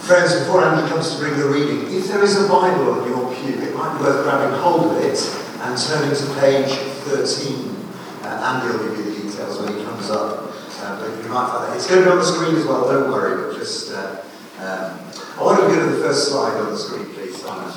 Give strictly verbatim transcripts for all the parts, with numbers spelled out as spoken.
Friends, before Andy comes to bring the reading, if there is a Bible on your pew, it might be worth grabbing hold of it and turning to page thirteen. Uh, Andy will give you the details when he comes up. Uh, but you might find that. It's going to be on the screen as well, don't worry. But just, uh, um, I want to go to the first slide on the screen, please, Simon.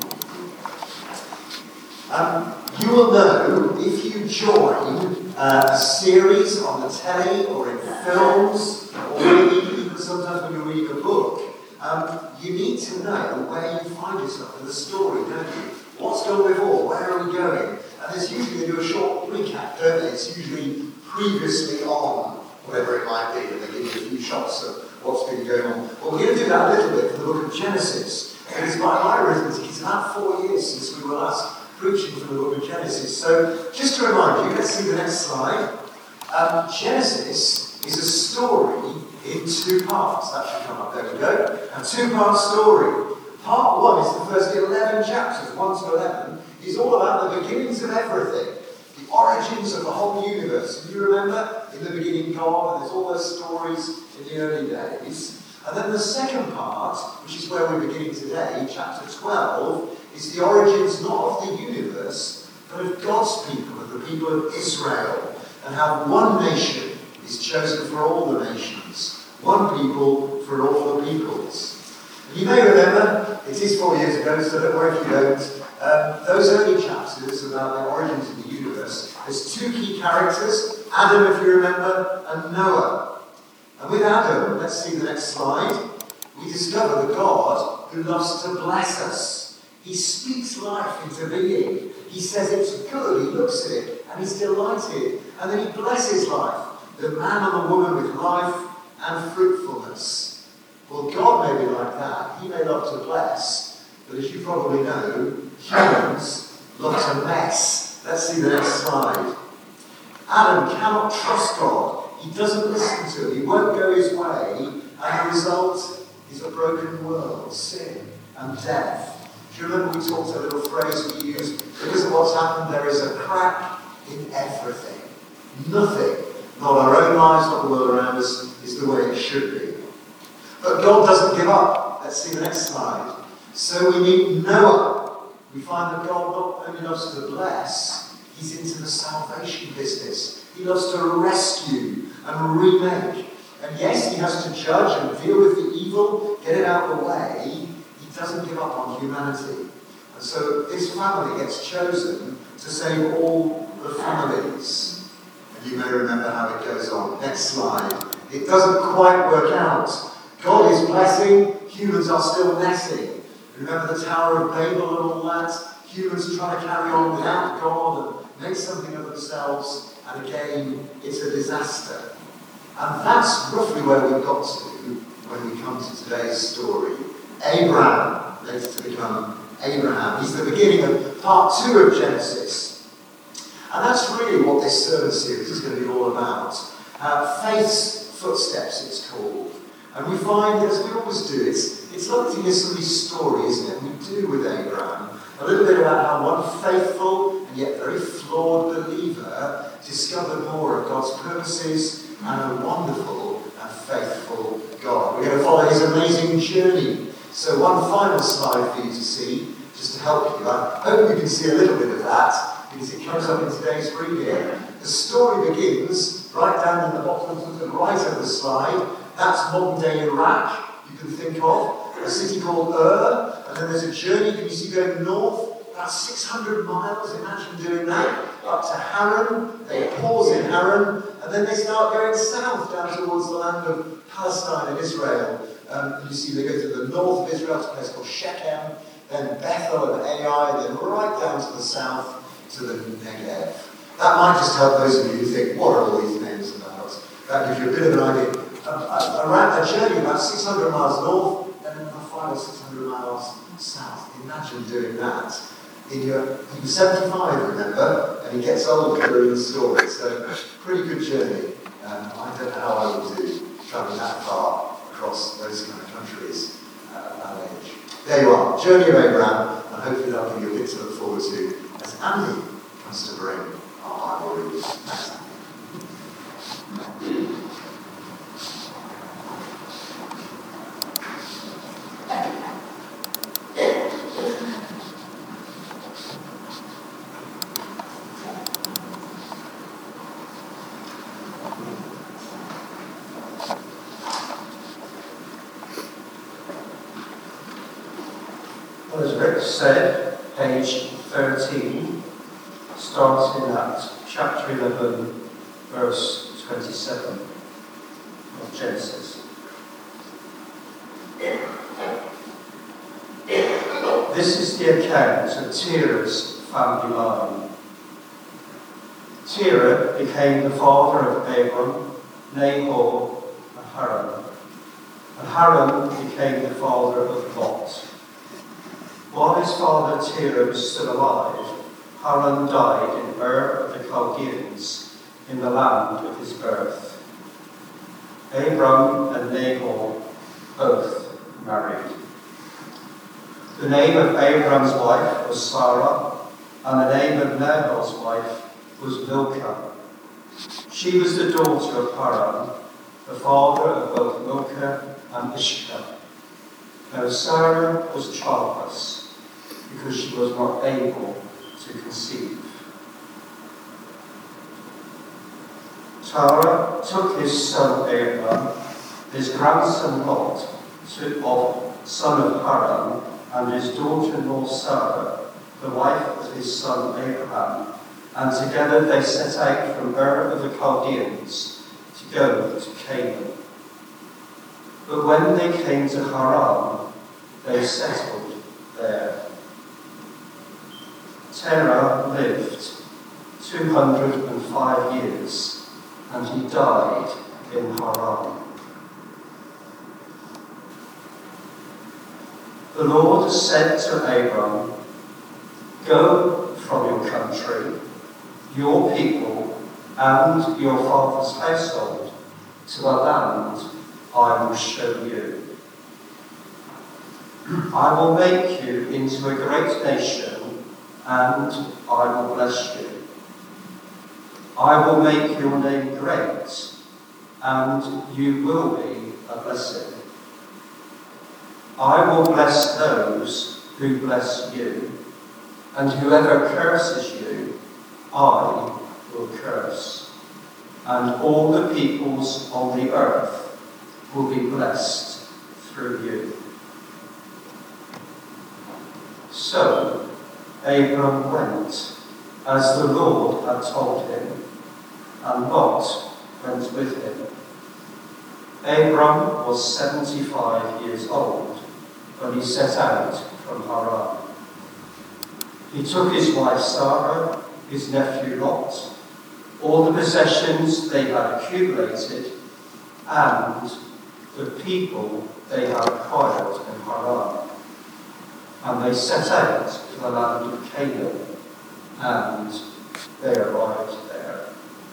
Um, you will know if you join uh, a series on the telly or in films, or maybe even sometimes when you're reading a book, um, you need to know where you find yourself in the story, don't you? What's gone before? Where are we going? And there's usually they do a short recap, don't they? It's usually previously on, whatever it might be, and they give you a few shots of what's been going on. Well, we're going to do that a little bit for the book of Genesis. And it's by my arithmetic, it's about four years since we were last preaching from the book of Genesis. So, just to remind you, let's see the next slide. Um, Genesis is a story in two parts. That should come up, there we go. A two-part story. Part one is the first eleven chapters, one to eleven, is all about the beginnings of everything. The origins of the whole universe. Do you remember? In the beginning, God, and there's all those stories in the early days. And then the second part, which is where we're beginning today, chapter twelve, is the origins not of the universe, but of God's people, of the people of Israel, and how one nation is chosen for all the nations, one people for all the peoples. And you may remember, it is four years ago, so don't worry if you don't, um, those early chapters about the origins of the universe, there's two key characters, Adam, if you remember, and Noah. And with Adam, let's see the next slide, we discover the God who loves to bless us. He speaks life into being. He says it's good, he looks at it, and he's delighted. And then he blesses life, the man and the woman with life and fruitfulness. Well, God may be like that. He may love to bless, but as you probably know, humans love to mess. Let's see the next slide. Adam cannot trust God. He doesn't listen to him. He won't go his way. And the result is a broken world, sin and death. Do you remember we talked a little phrase we used? Because of what's happened, there is a crack in everything. Nothing, not our own lives, not the world around us, is the way it should be. But God doesn't give up. Let's see the next slide. So we meet Noah. We find that God not only loves to bless, he's into the salvation business. He loves to rescue and remake. And yes, he has to judge and deal with the evil, get it out of the way. He doesn't give up on humanity. And so his family gets chosen to save all the families. And you may remember how it goes on. Next slide. It doesn't quite work out. God is blessing, humans are still messing. Remember the Tower of Babel and all that? Humans trying to carry on without God and make something of themselves, and again, it's a disaster. And that's roughly where we've got to when we come to today's story. Abraham, later to become Abraham. He's the beginning of part two of Genesis. And that's really what this sermon series is going to be all about. Uh, Faith's Footsteps, it's called. And we find, as we always do, it's, it's lovely to hear somebody's story, isn't it? We do with Abraham. A little bit about how one faithful and yet very flawed believer discovered more of God's purposes and a wonderful and faithful God. We're going to follow his amazing journey. So one final slide for you to see, just to help you. I hope you can see a little bit of that, because it comes up in today's reading. The story begins right down in the bottom to the right of the slide. That's modern-day Iraq, you can think of. A city called Ur, and then there's a journey, can you see, going north, about six hundred miles, imagine doing that, up to Haran. They pause in Haran, and then they start going south down towards the land of Palestine and Israel. Um, you see they go to the north of Israel to a place called Shechem, then Bethel and Ai, then right down to the south to the Negev. That might just help those of you who think, what are all these names about? That gives you a bit of an idea. Um, around a journey about six hundred miles north, and then the final six hundred miles south. Imagine doing that. In your, he was seventy-five, remember, and he gets older during the story, so pretty good journey. Um, I don't know how I would do travelling that far across those kind of countries uh, at that age. There you are, Journey of Abraham, and hopefully that'll give you a bit to look forward to as Andy comes to bring our Bible reading. Thanks, Andy. Well, as Rick said, page thirteen, starting at chapter eleven, verse twenty-seven of Genesis. This is the account of Terah's family line. Terah became the father of Abram, Nahor, and Haran. And Haran became the father of Lot. While his father Terah was still alive, Haran died in Ur of the Chaldeans, in the land of his birth. Abram and Nahor both married. The name of Abram's wife was Sarah, and the name of Nahor's wife was Milcah. She was the daughter of Haran, the father of both Milcah and Ishmael. Now Sarah was childless, because she was not able to conceive. Terah took his son Abram, his grandson Lot, of son of Haran, and his daughter-in-law Sarah, the wife of his son Abraham, and together they set out from Ur of the Chaldeans to go to Canaan. But when they came to Haran, they settled there. Terah lived two hundred and five years, and he died in Haran. The Lord said to Abram, "Go from your country, your people, and your father's household to a land I will show you. I will make you into a great nation, and I will bless you. I will make your name great, and you will be a blessing. I will bless those who bless you, and whoever curses you, I will curse. And all the peoples on the earth will be blessed through you." So Abram went, as the Lord had told him, and Lot went with him. Abram was seventy-five years old when he set out from Haran. He took his wife Sarah, his nephew Lot, all the possessions they had accumulated, and the people they had acquired in Haran. And they set out to the land of Canaan, and they arrived there.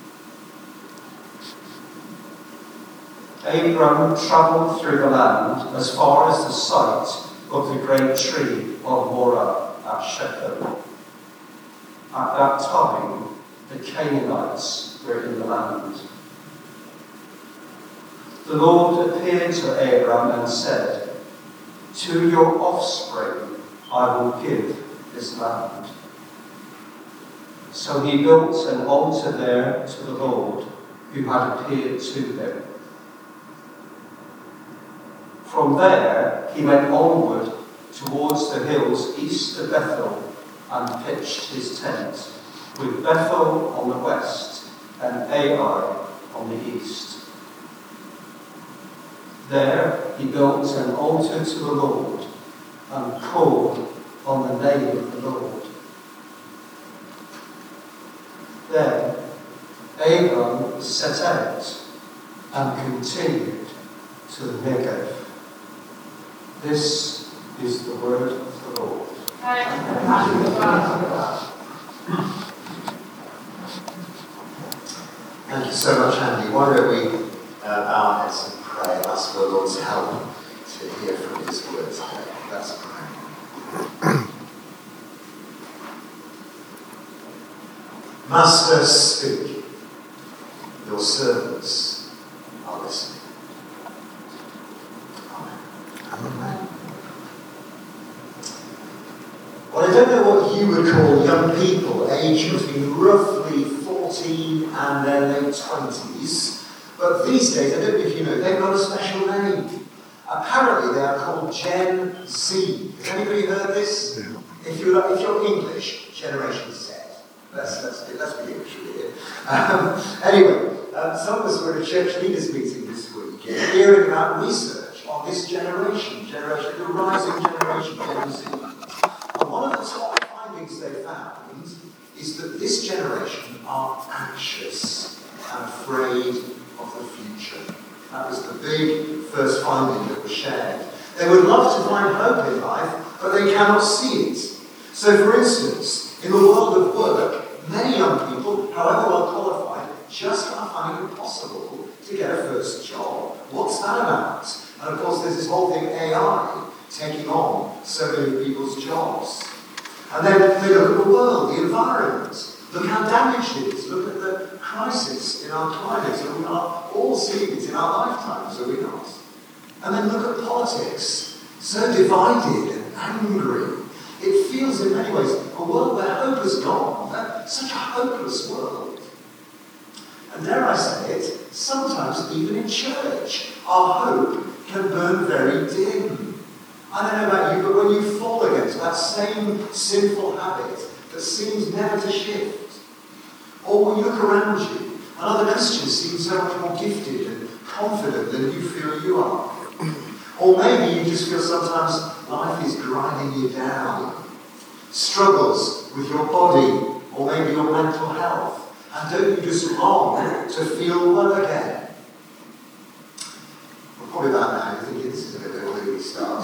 Abram travelled through the land as far as the site of the great tree of Moreh at Shechem. At that time, the Canaanites were in the land. The Lord appeared to Abram and said, "To your offspring I will give this land." So he built an altar there to the Lord, who had appeared to him. From there he went onward towards the hills east of Bethel and pitched his tent, with Bethel on the west and Ai on the east. There he built an altar to the Lord and called on the name of the Lord. Then Abram set out and continued to the Negev. This is the word of the Lord. Thank you so much, Andy. Why don't we uh, bow our heads and pray and ask for the Lord's help to hear from his words today. Let's pray. Master, speak. Your servants are listening. Amen. Amen. Well, I don't know what you would call young people, aged between roughly fourteen and their late twenties, but these days, I don't know if you know, they've got a special name. Apparently they are called called Gen Z. Has anybody heard this? Yeah. If you're, if you're English, Generation Z. Let's, let's, be, let's be English here. Um, anyway, um, some of us were at a church leaders meeting this week, hearing about research on this generation, generation, the rising generation, Gen Z. And one of the top findings they found is that this generation are anxious and afraid of the future. That was the big first finding that was shared. They would love to find hope in life, but they cannot see it. So, for instance, in the world of work, many young people, however well qualified, just are finding it possible to get a first job. What's that about? And of course, there's this whole thing, A I, taking on so many people's jobs. And then they look at the world, the environment. Look how damaged it is. Look at the crisis in our climate. And we are all seeing it in our lifetimes, are we not? And then look at politics. So divided and angry. It feels in many ways a world where hope has gone. Such a hopeless world. And dare I say it, sometimes even in church, our hope can burn very dim. I don't know about you, but when you fall against that same sinful habit that seems never to shift, or when you look around you and other Christians seem so much more gifted and confident than you feel you are, or maybe you just feel sometimes life is grinding you down, struggles with your body or maybe your mental health, and don't you just long to feel well again? Well, probably about now you're thinking this is a bit of a movie start.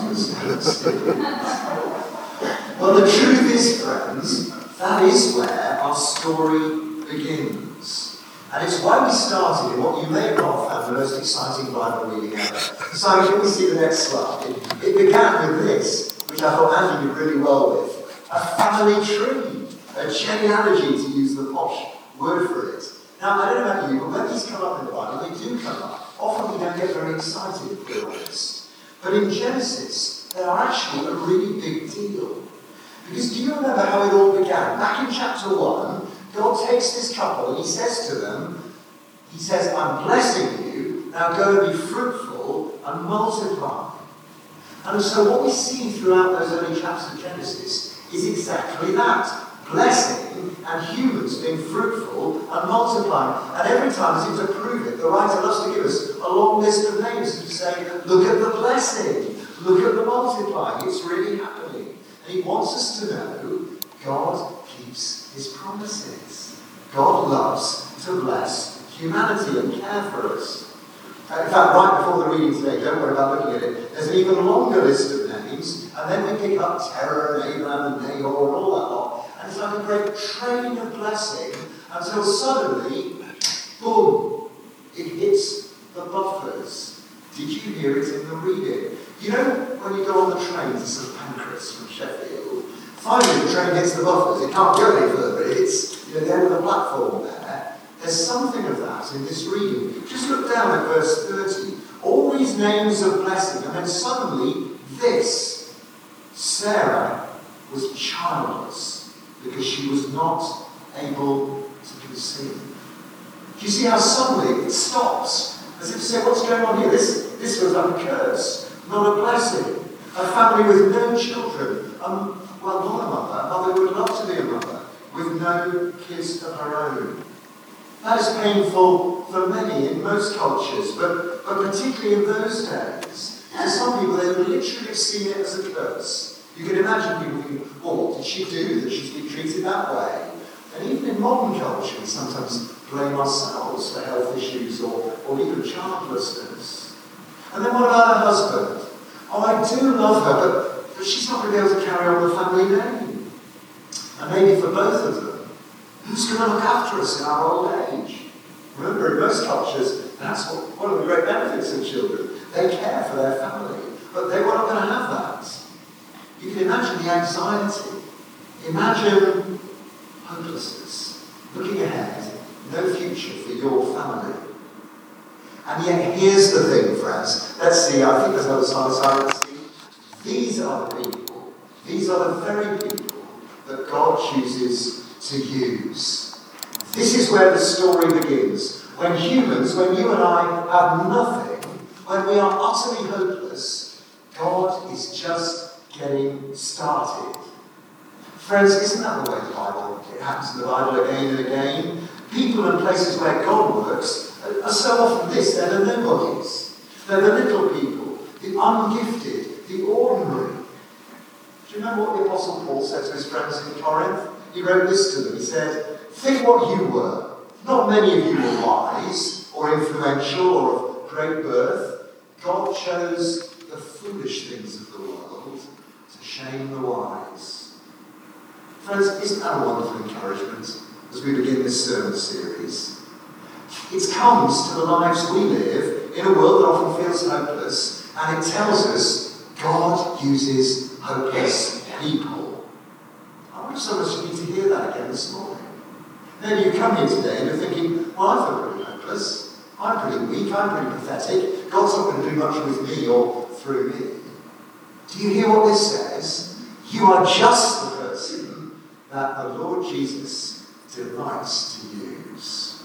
Well, the truth is, friends, that is where our story begins. And it's why we started in what you may not have found the most exciting Bible reading ever. So can we see the next slide? It, it began with this, which I thought Andy did really well with. A family tree. A genealogy, to use the posh word for it. Now, I don't know about you, but when these come up in the Bible, they do come up. Often we don't get very excited, to be honest. But in Genesis, they are actually a really big deal. Because do you remember how it all began? Back in chapter one, God takes this couple and he says to them, he says, I'm blessing you, now go and be fruitful and multiply. And so what we see throughout those early chapters of Genesis is exactly that. Blessing and humans being fruitful and multiplying. And every time, as if to prove it, the writer loves to give us a long list of names to say, look at the blessing, look at the multiplying, it's really happening. And he wants us to know God keeps his promises. God loves to bless humanity and care for us. Uh, in fact, right before the reading today, don't worry about looking at it, there's an even longer list of names, and then we pick up Terah and Abraham and Nahor and all that lot. And it's like a great train of blessing until suddenly, boom, it hits the buffers. Did you hear it in the reading? You know, when you go on the train to St Pancras from Sheffield, finally the train hits the buffers. It can't go any further. It's, you know, the end of the platform there. There's something of that in this reading. Just look down at verse thirty. All these names of blessing, and then suddenly this, Sarah was childless because she was not able to conceive. Do you see how suddenly it stops? As if to say, what's going on here? This, this was like a curse, not a blessing. A family with no children. Um, well, not a mother. A mother who would love to be a mother, with no kids of her own. That is painful for many in most cultures, but, but particularly in those days. For some people, they would literally have seen it as a curse. You can imagine people thinking, well, what did she do that she's been treated that way? And even in modern culture, we sometimes blame ourselves for health issues or, or even childlessness. And then what about her husband? Oh, I do love her, but, but she's not going to be able to carry on the family name. And maybe for both of them, who's going to look after us in our old age? Remember, in most cultures, that's what, one of the great benefits of children. They care for their family, but they were not going to have that. You can imagine the anxiety. Imagine hopelessness. Looking ahead, no future for your family. And yet, here's the thing, friends. Let's see, I think there's another slide. slide. Let's see. These are the people, these are the very people that God chooses to use. This is where the story begins. When humans, when you and I have nothing, when we are utterly hopeless, God is Friends, isn't that the way the Bible, it happens in the Bible again and again? People and places where God works are so often this, they're the nobodies. They're the little people, the ungifted, the ordinary. Do you remember what the Apostle Paul said to his friends in Corinth? He wrote this to them. He said, think what you were. Not many of you were wise or influential or of great birth. God chose the foolish things of the world to shame the wise. Friends, isn't that a wonderful encouragement as we begin this sermon series? It comes to the lives we live in a world that often feels hopeless, and it tells us God uses hopeless people. I wonder if some of us need to hear that again this morning. Maybe you come here today and you're thinking, well, I feel pretty hopeless. I'm pretty weak. I'm pretty pathetic. God's not going to do much with me or through me. Do you hear what this says? You are just the person that the Lord Jesus delights to use.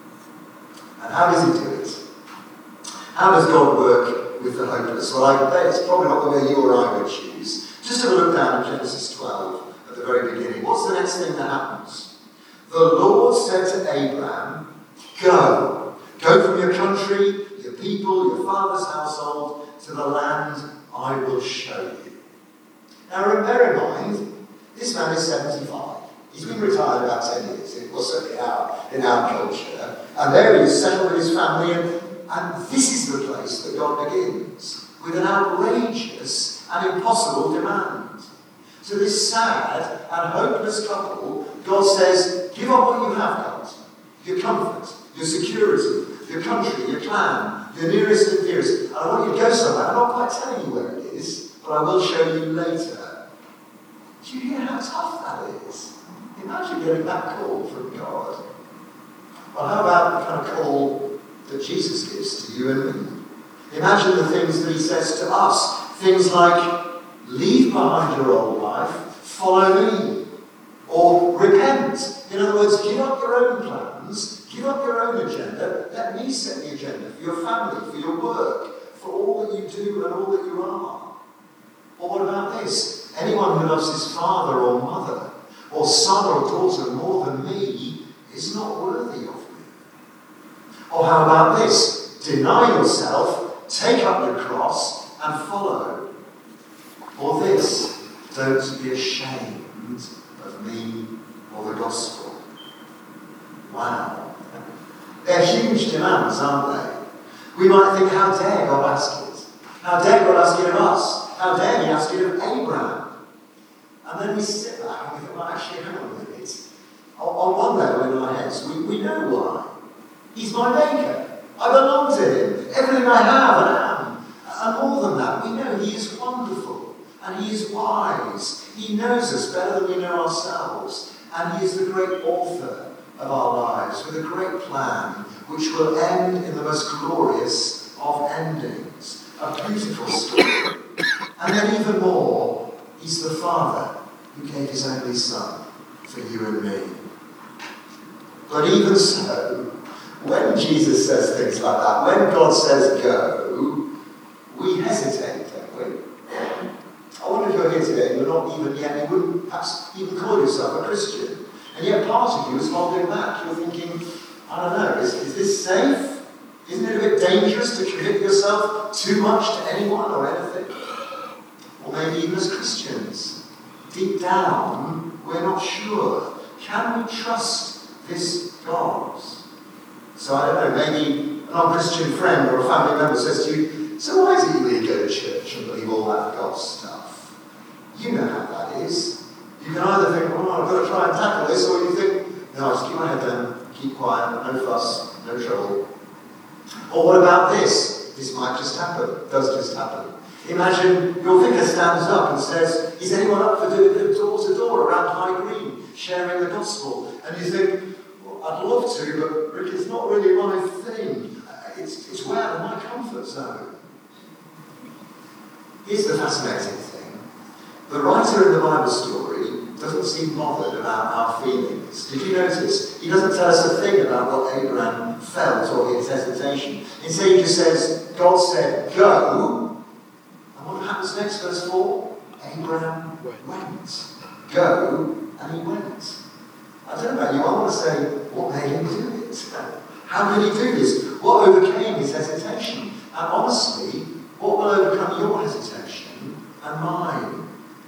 And how does he do it? How does God work with the hopeless? Well, I bet it's probably not the way you or I would choose. Just have a look down at Genesis twelve at the very beginning. What's the next thing that happens? The Lord said to Abraham, go. Go from your country, your people, your father's household, to the land I will show you. Now, bear in mind, this man is seventy-five. He's been retired about ten years, well, certainly in our, in our culture. And there he is, settled with his family, and, and this is the place that God begins, with an outrageous and impossible demand. To this sad and hopeless couple, God says, give up what you have got. Your comfort, your security, your country, your clan, your nearest and dearest. And I want you to go somewhere. I'm not quite telling you where it is, but I will show you later. Do you hear how tough that is? Imagine getting that call from God. Well, how about the kind of call that Jesus gives to you and me? Imagine the things that he says to us. Things like, leave behind your old life, follow me. Or repent. In other words, give up your own plans, give up your own agenda, let me set the agenda for your family, for your work, for all that you do and all that you are. Or what about this? Anyone who loves his father or mother, or son or daughter more than me, is not worthy of me. Or how about this? Deny yourself, take up your cross, and follow. Or this, don't be ashamed of me or the gospel. Wow. They're huge demands, aren't they? We might think, how dare God ask it? How dare God ask it of us? How dare he ask it of Abraham? And then we sit back and we think, well, actually, hang on a minute. On, on one level in our heads, we, we know why. He's my maker. I belong to him. Everything I have and am. And more than that, we know he is wonderful. And he is wise. He knows us better than we know ourselves. And he is the great author of our lives with a great plan which will end in the most glorious of endings. A beautiful story. And then even more, he's the Father who gave his only Son for you and me. But even so, when Jesus says things like that, when God says go, we hesitate, don't we? I wonder if you're here today and you're not even yet, you wouldn't perhaps even call yourself a Christian. And yet part of you is holding back. You're thinking, I don't know, is, is this safe? Isn't it a bit dangerous to commit yourself too much to anyone or anything? Or maybe even as Christians, deep down, we're not sure. Can we trust this God? So I don't know, maybe an non-Christian friend or a family member says to you, so why is it you really go to church and believe all that God stuff? You know how that is. You can either think, oh, I've got to try and tackle this, or you think, no, I'll just keep my head down, keep quiet, no fuss, no trouble. Or what about this? This might just happen, does just happen. Imagine your vicar stands up and says, is anyone up for doing a bit of door-to-door around High Green, sharing the gospel? And you think, well, I'd love to, but Rick, it's not really my thing. It's, it's way out of my comfort zone. Here's the fascinating thing. The writer in the Bible story doesn't seem bothered about our feelings. Did you notice? He doesn't tell us a thing about what Abraham felt or his hesitation. Instead, he just says, God said, go. And what happens next, verse four? Abraham went. Go, and he went. I don't know about you, I want to say, what made him do it? How could he do this? What overcame his hesitation? And honestly, what will overcome your hesitation and mine?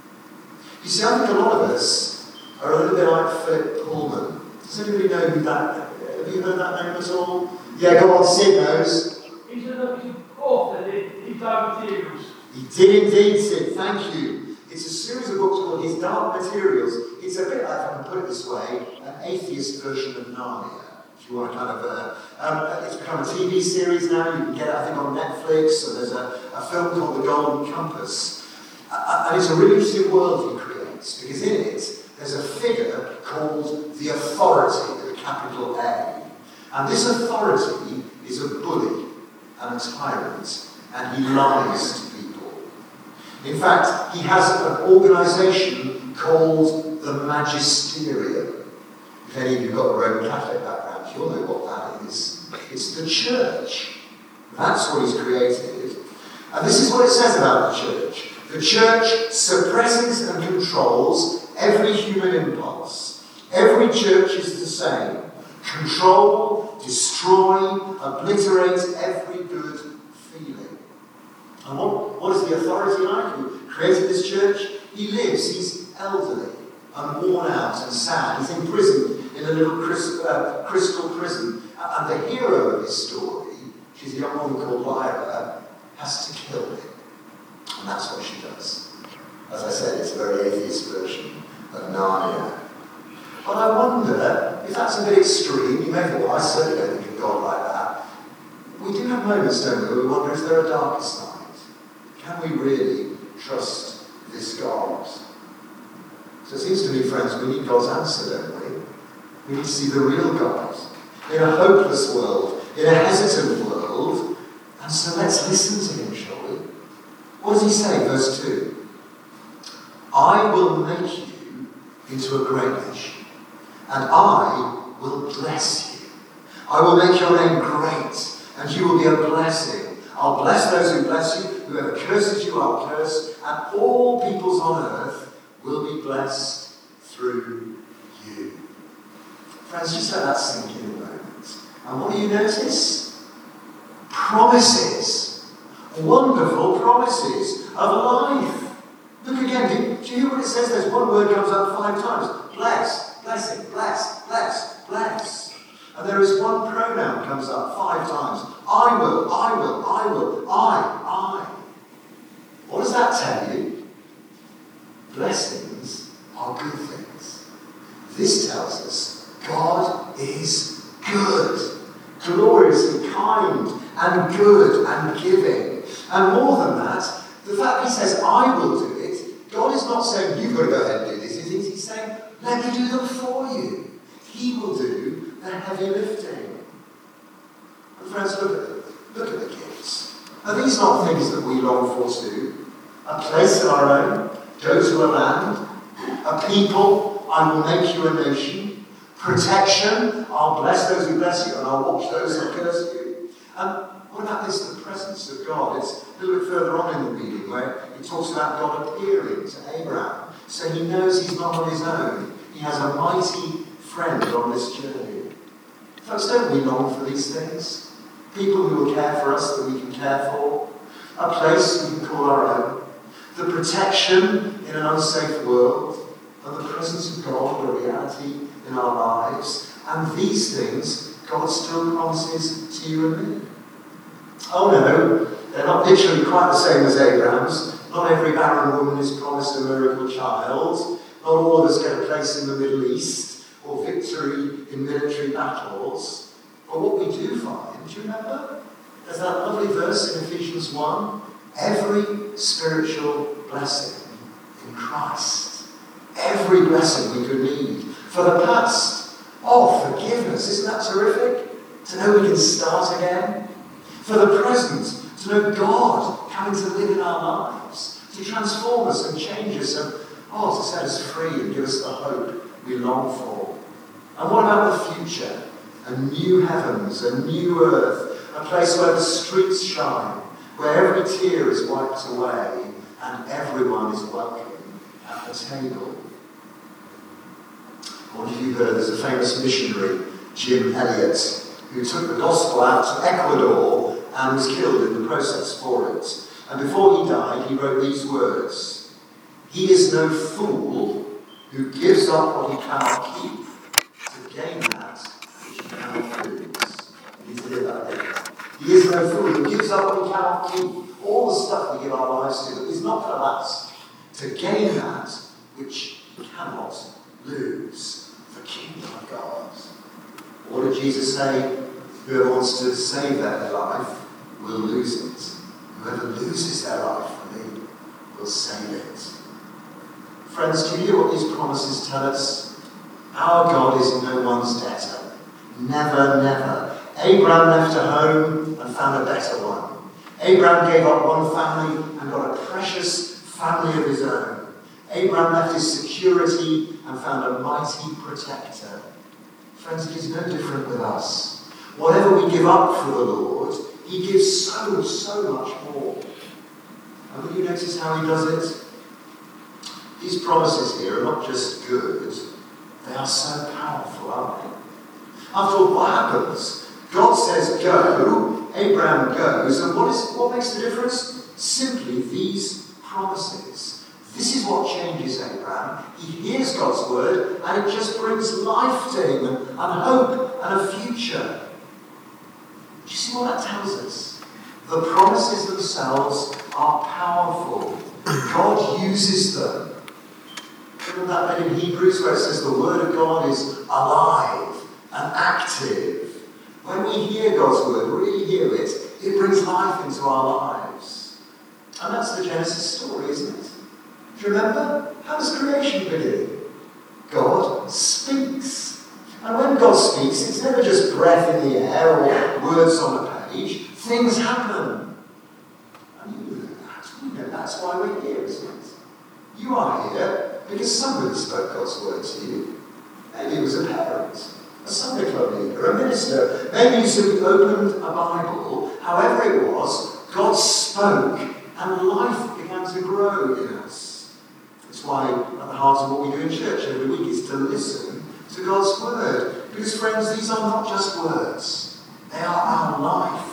You see, I think a lot of us are a little bit like Philip Pullman. Does anybody know who that, have you heard that name at all? Yeah, go on, Sid knows. He's an author in Dark Materials. He did indeed, Sid, thank you. It's a series of books called His Dark Materials. It's a bit like, if I can put it this way, an atheist version of Narnia. If you want to kind of, uh, um, it's become a T V series now. You can get it, I think, on Netflix. So there's a, a film called The Golden Compass. Uh, and it's a really interesting world he creates, because in it, there's a figure called the Authority, with a capital A. And this authority is a bully and a tyrant, and he lies to people. In fact, he has an organisation called the Magisterium. If any of you have got a Roman Catholic background, you'll know what that is. It's the church. That's what he's created. And this is what it says about the church. The church suppresses and controls every human impulse. Every church is the same. Control, destroy, obliterate every good feeling. And what, what is the authority like who created this church? He lives, he's elderly and worn out and sad. He's imprisoned in a little crystal, uh, crystal prison. And the hero of this story, she's a young woman called Lyra, has to kill him. And that's what she does. As I said, it's a very atheist version of Narnia. But I wonder, if that's a bit extreme, you may think, well, I certainly don't think of God like that. We do have moments, don't we, where we wonder, is there a darker side? Can we really trust this God? So it seems to me, friends, we need God's answer, don't we? We need to see the real God in a hopeless world, in a hesitant world. And so let's listen to him, shall we? What does he say? Verse two. I will make you into a great nation, and I will bless you. I will make your name great, and you will be a blessing. I'll bless those who bless you. Whoever curses you, I'll curse. And all peoples on earth will be blessed through you. Friends, just let that sink in a moment. And what do you notice? Promises. Wonderful promises of life. Look again. Do, do you hear what it says? There's one word comes up five times. Bless, blessing, bless, bless, bless. And there is one pronoun comes up five times. I will, I will, I will, I, I. What does that tell you? Blessings are good things. This tells us God is good, gloriously kind and good and giving. And more than that, the fact he says, I will do it, God is not saying, you've got to go ahead and do these things. He's saying, let me do them for you. He will do the heavy lifting. And friends, look at them. Look at the gifts. Are these not things that we long for too? A place of our own, go to a land, a people, I will make you a nation, protection, I'll bless those who bless you and I'll watch those who curse you. And what about this, the presence of God? It's a little bit further on in the reading where he talks about God appearing to Abraham. So he knows he's not on his own. He has a mighty friend on this journey. Folks, don't we long for these things? People who will care for us that we can care for. A place we can call our own. The protection in an unsafe world. And the presence of God, a reality in our lives. And these things God still promises to you and me. Oh no, they're not literally quite the same as Abraham's. Not every barren woman is promised a miracle child. Not all of us get a place in the Middle East or victory in military battles. But what we do find, do you remember? There's that lovely verse in Ephesians one. Every spiritual blessing in Christ. Every blessing we could need. For the past, oh, forgiveness. Isn't that terrific? To know we can start again. For the present, to know God coming to live in our lives. To transform us and change us. And, oh, to set us free and give us the hope we long for. And what about the future? A new heavens, a new earth, a place where the streets shine, where every tear is wiped away and everyone is welcome at the table. I wonder if you've heard, there's a famous missionary, Jim Elliot, who took the gospel out to Ecuador and was killed in the process for it. And before he died, he wrote these words: "He is no fool who gives up what he cannot keep to gain that which he cannot lose." You need to hear that again. He is no fool who gives up what he cannot keep. All the stuff we give our lives to is not going to last. To gain that which we cannot lose. The kingdom of God. What did Jesus say? Whoever wants to save their life will lose it. Whoever loses their life for me will save it. Friends, do you hear what these promises tell us? Our God is no one's debtor. Never, never. Abraham left a home and found a better one. Abraham gave up one family and got a precious family of his own. Abraham left his security and found a mighty protector. Friends, it is no different with us. Whatever we give up for the Lord, he gives so, so much more. And will you notice how he does it? These promises here are not just good, they are so powerful, aren't they? After all, what happens? God says go, Abraham goes, and what is what makes the difference? Simply these promises. This is what changes Abraham. He hears God's word, and it just brings life to him, and hope, and a future. Do you see what that tells us? The promises themselves are powerful. God uses them. Remember that bit in Hebrews where it says the word of God is alive and active. When we hear God's word, really hear it, it brings life into our lives. And that's the Genesis story, isn't it? Do you remember? How does creation begin? God speaks. And when God speaks, it's never just breath in the air or words on a page. Things happen. And you know that. We know that's why we're here, isn't it? You are here because somebody spoke God's word to you. Maybe it was a parent, a Sunday club leader, a minister. Maybe you simply opened a Bible. However it was, God spoke and life began to grow in us. That's why at the heart of what we do in church every week is to listen to God's word. Because friends, these are not just words. They are our life.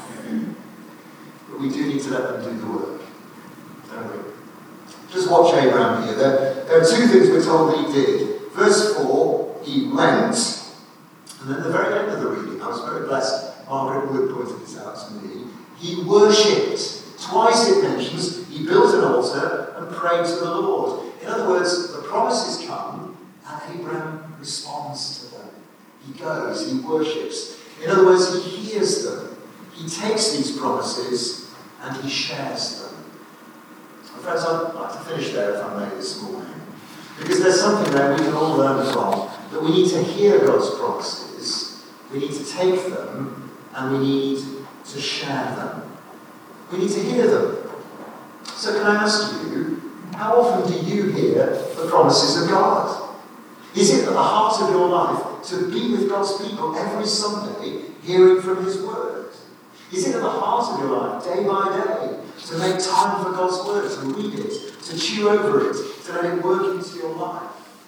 But we do need to let them do the work. Don't we? Just watch Abraham here. There, there are two things we're told that he did. Verse four, he went. And then at the very end of the reading, I was very blessed. Margaret Wood pointed this out to me. He worshipped. Twice it mentions he built an altar and prayed to the Lord. In other words, the promises come and Abraham responds to them. He goes, he worships. In other words, he hears them. He takes these promises and he shares them. And friends, I'd like to finish there if I may this morning. Because there's something there we can all learn from. That we need to hear God's promises, we need to take them, and we need to share them. We need to hear them. So can I ask you, how often do you hear the promises of God? Is it at the heart of your life to be with God's people every Sunday, hearing from his word? Is it at the heart of your life, day by day, to make time for God's word, to read it, to chew over it, to let it work into your life?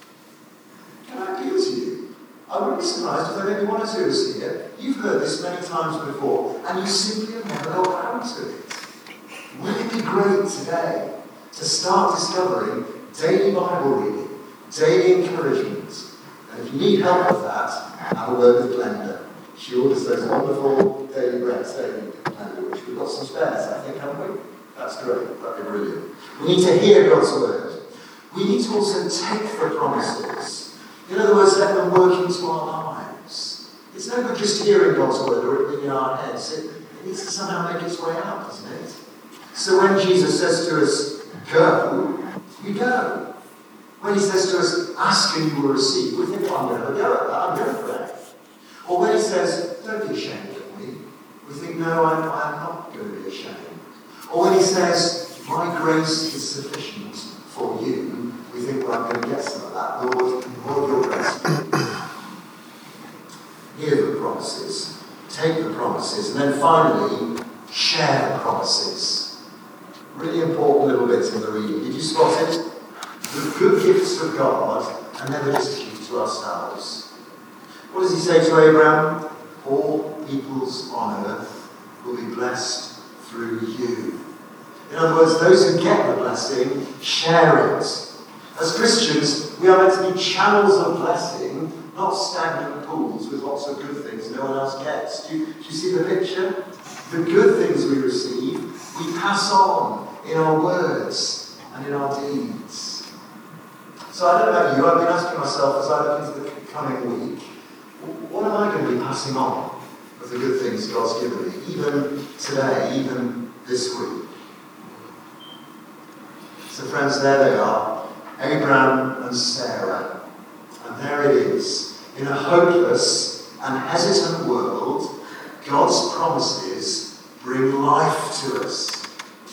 Can I appeal to you? I wouldn't be surprised if there may be one or two of us here. You've heard this many times before, and you simply have never got around to it. Would it be great today to start discovering daily Bible reading, daily encouragement? And if you need help with that, have a word with Glenda. She orders those wonderful daily breads, daily Glenda, which we've got some spares, I think, haven't we? That's great. That'd be brilliant. We need to hear God's word. We need to also take the promises. In other words, let them work into our lives. It's no good just hearing God's word or it being in our heads. It, it needs to somehow make its way out, doesn't it? So when Jesus says to us, go, we go. When he says to us, ask and you will receive, we think, well, I'm going to go at that, I'm going for that. Or when he says, don't be ashamed of me, we think, no, I'm, I'm not going to be ashamed. Or when he says, my grace is sufficient for you, we think, well, I'm going to get some of that. Lord, Lord, your grace. Hear the promises, take the promises, and then finally, share the promises. Really important little bits in the reading. Did you spot it? The good gifts of God are never just a cue to ourselves. What does he say to Abraham? All peoples on earth will be blessed through you. In other words, those who get the blessing, share it. As Christians, we are meant to be channels of blessing, not stagnant pools with lots of good things no one else gets. Do you, do you see the picture? The good things we receive, we pass on in our words and in our deeds. So I don't know about you, I've been asking myself as I look into the coming week, what am I going to be passing on of the good things God's given me, even today, even this week? So friends, there they are, Abraham and Sarah. And there it is. In a hopeless and hesitant world, God's promises bring life to us.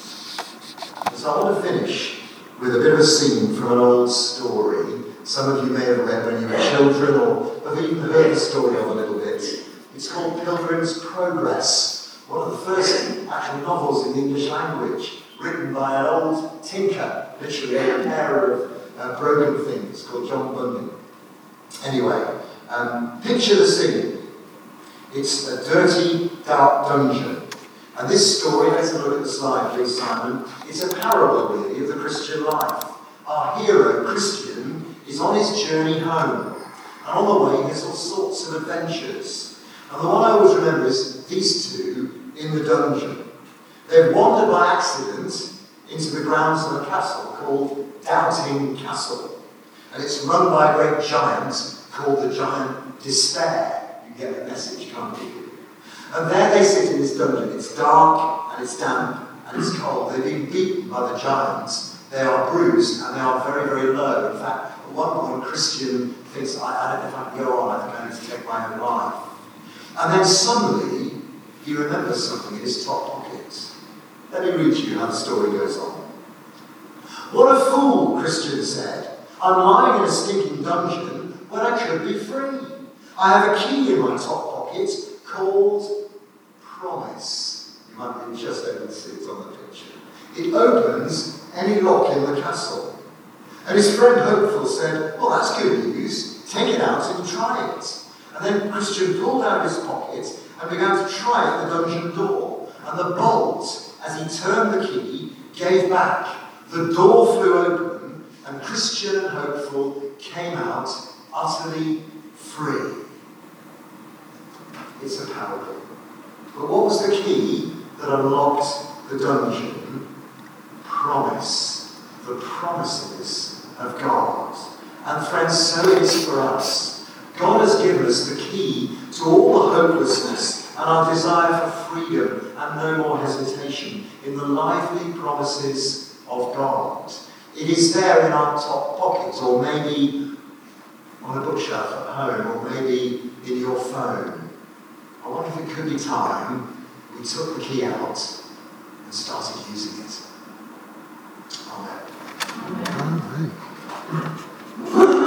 And so I want to finish with a bit of a scene from an old story. Some of you may have read when you were children, or have even heard the story of a little bit. It's called Pilgrim's Progress, one of the first actual novels in the English language, written by an old tinker, literally a repairer of uh, broken things, called John Bunyan. Anyway, um, picture the scene. It's a dirty, dark dungeon. And this story, let's have a look at the slide, please, Simon. It's a parable, really, of the Christian life. Our hero, Christian, is on his journey home. And on the way, he has all sorts of adventures. And the one I always remember is these two in the dungeon. They've wandered by accident into the grounds of a castle called Doubting Castle. And it's run by a great giant called the Giant Despair. You get the message, can't you? And there they sit in this dungeon. It's dark, and it's damp, and it's cold. They've been beaten by the giants. They are bruised, and they are very, very low. In fact, at one point, Christian thinks, I, I don't know if I can go on. I think I need to take my own life. And then suddenly, he remembers something in his top pocket. Let me read you how the story goes on. What a fool, Christian said. I'm lying in a stinking dungeon when I could be free. I have a key in my top pocket called Promise. You might be just able to see it on the picture. It opens any lock in the castle. And his friend Hopeful said, well, that's good news. Take it out and try it. And then Christian pulled out his pocket and began to try at the dungeon door. And the bolt, as he turned the key, gave back. The door flew open, and Christian and Hopeful came out utterly free. It's a parable. But what was the key that unlocked the dungeon? Promise. The promises of God. And friends, so it is for us. God has given us the key to all the hopelessness and our desire for freedom and no more hesitation in the lively promises of God. It is there in our top pocket, or maybe on a bookshelf at home, or maybe in your phone. I wonder if it could be time we took the key out and started using it. Amen. Amen.